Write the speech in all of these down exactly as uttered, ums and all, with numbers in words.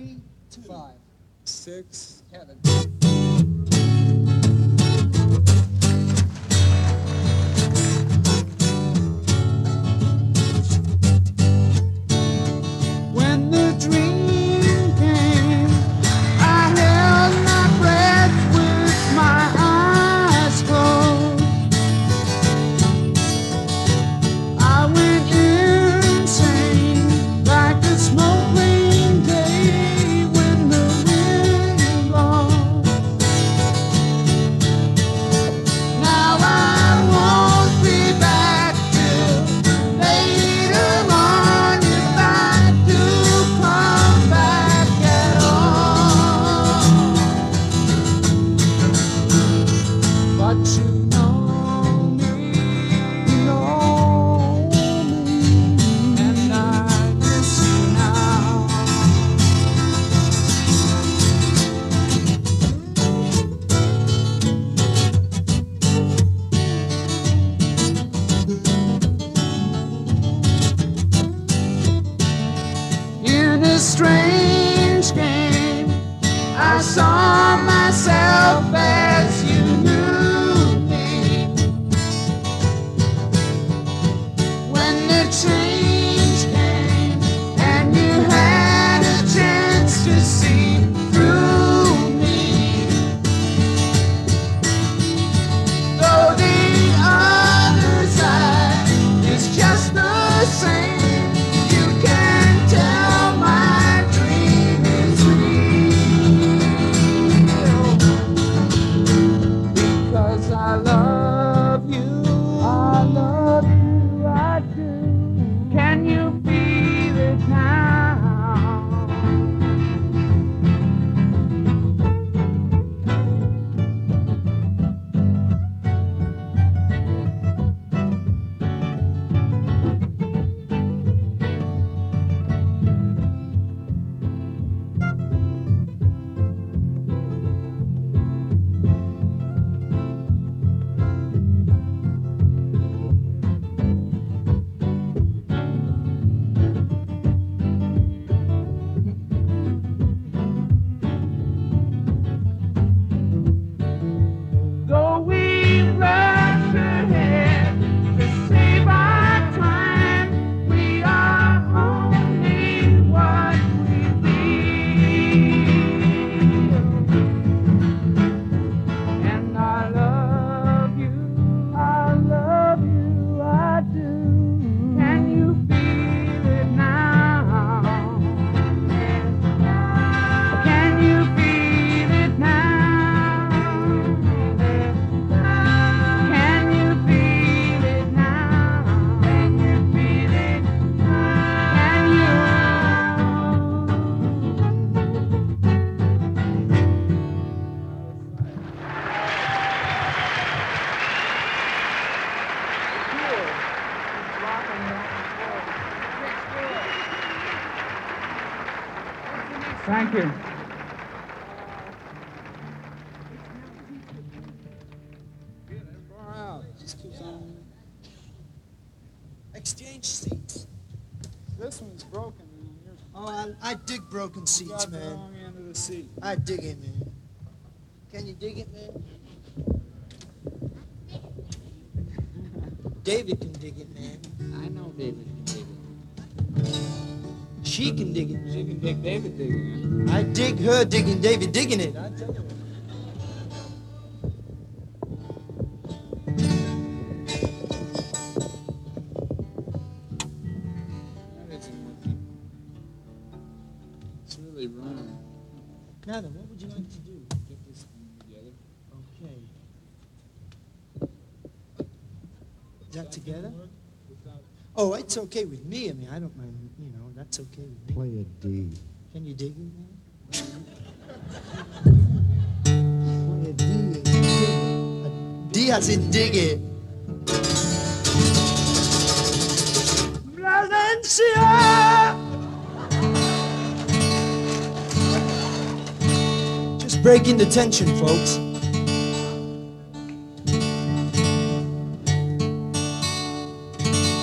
three, two, five, six, Kevin. when the dream came, I held my breath with my eyes closed. I went insane like a smoking day when the wind blows. Now I won't be back till later on if I do come back at all. But you know me, you know me, and I miss you now. In a strange game, I saw myself as you knew me. When the change came and you had a chance to see through me, though the other side is just the same. You can tell my dream is real, because I love you, I love you, I do. Can you feel it now? Though we rush ahead to save our time, we are only what we feel. And I love you, I love you, I do. Can you feel it now? Can you feel it now? Can you feel it now? Can you feel it? Can you? Thank you. Far out. Just keeps on. Exchange seats. This one's broken, man. You're Oh, I, I dig broken you seats, got the man. wrong end of the seat. I dig it, man. Can you dig it, man? David can dig it, man. I know David can dig it. She can dig it, She man. can dig David digging it. I dig her digging David digging it. I tell you. That isn't working. It's really running. Now then, what would you like to do? Get this thing together. Okay. Is that together? Without Oh, it's okay with me. I mean, I don't mind, you know, that's okay with me. Play a D. Can you dig it, man? Play a D. and dig it. A D as in dig it. Valencia! Just breaking the tension, folks.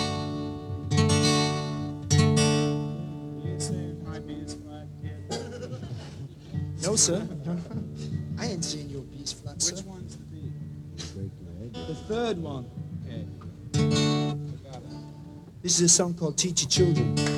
you say it might be his flat kid. No, sir. I ain't seen your B's flat, sir. Which one's the B? Break your head. The third one. Okay. I got it. This is a song called Teach Your Children.